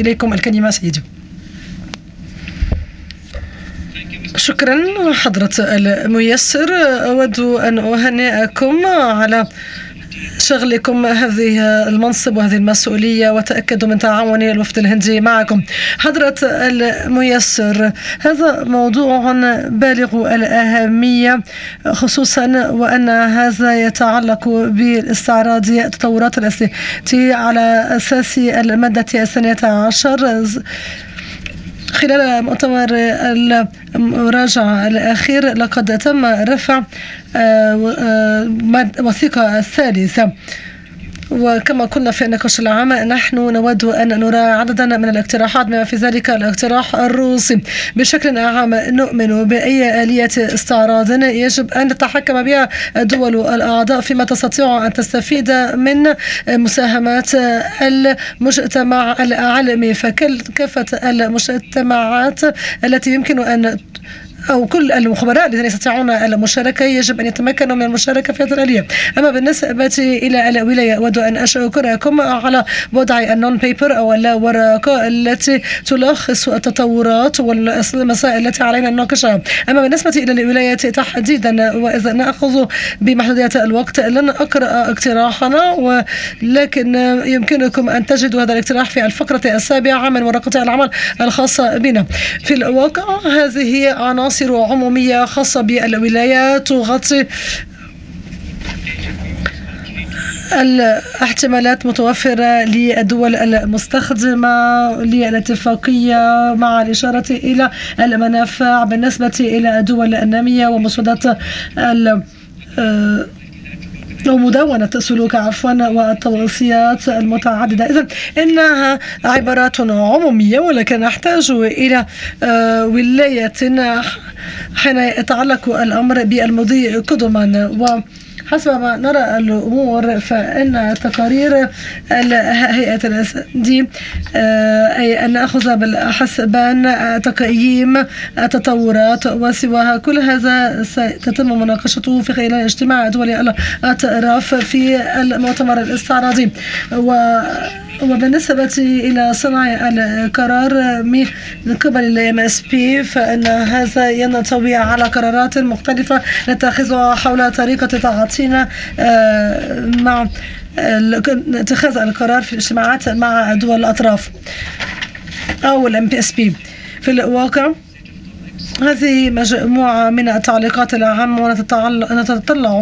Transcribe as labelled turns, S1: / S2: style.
S1: إليكم الكلمة سيدي. شكرا حضرة الميسر. أود أن أهنئكم على شغلكم هذه المنصب وهذه المسؤولية، وتأكدوا من تعاون الوفد الهندي معكم. حضرة الميسر، هذا موضوع بالغ الأهمية، خصوصا وأن هذا يتعلق بالاستعراض التطورات التي على أساس المادة 12 خلال مؤتمر المراجعة الأخير. لقد تم رفع وثيقة الثالثة، وكما قلنا في النقاش العام نحن نود أن نرى عددا من الاقتراحات بما في ذلك الاقتراح الروسي. بشكل عام نؤمن بأي آلية استعراض يجب أن تتحكم بها الدول الأعضاء فيما تستطيع أن تستفيد من مساهمات المجتمع العالمي، فكافة المجتمعات التي يمكن أن أو كل الخبراء الذين يستطيعون المشاركة يجب أن يتمكنوا من المشاركة في هذه الآلية. أما بالنسبة إلى الولاية، أود أن أشكركم على وضع النون بيبر أو الورقة التي تلخص التطورات والمسائل التي علينا أن نناقشها. أما بالنسبة إلى الولايات تحديدا، وإذا نأخذ بمحدودية الوقت لن أقرأ اقتراحنا، ولكن يمكنكم أن تجدوا هذا الاقتراح في الفقرة 7 من ورقة العمل الخاصة بنا. في الواقع هذه عناصر عمومية خاصة بالولاية تغطي الاحتمالات متوفرة للدول المستخدمة للاتفاقية، مع الإشارة إلى المنافع بالنسبة إلى الدول النامية ومسودات ومدونة سلوك والتوصيات المتعددة. إذن إنها عبارات عمومية، ولكن نحتاج إلى ولاية حين يتعلق الأمر بالمضي قدما. وحسب ما نرى الأمور فإن تقارير هيئة دي أي أن نأخذ بالحسبان تقييم التطورات وسواها، كل هذا ستتم مناقشته في خلال اجتماع دولي الأطراف في المؤتمر الاستعراضي. وبالنسبة إلى صنع القرار من قبل MSP، فإن هذا ينطوي على قرارات مختلفة نتخذها حول طريقة تعاطينا مع اتخاذ القرار في الاجتماعات مع دول الأطراف أو MSP. في الواقع هذه مجموعة من التعليقات العامة، ونتطلع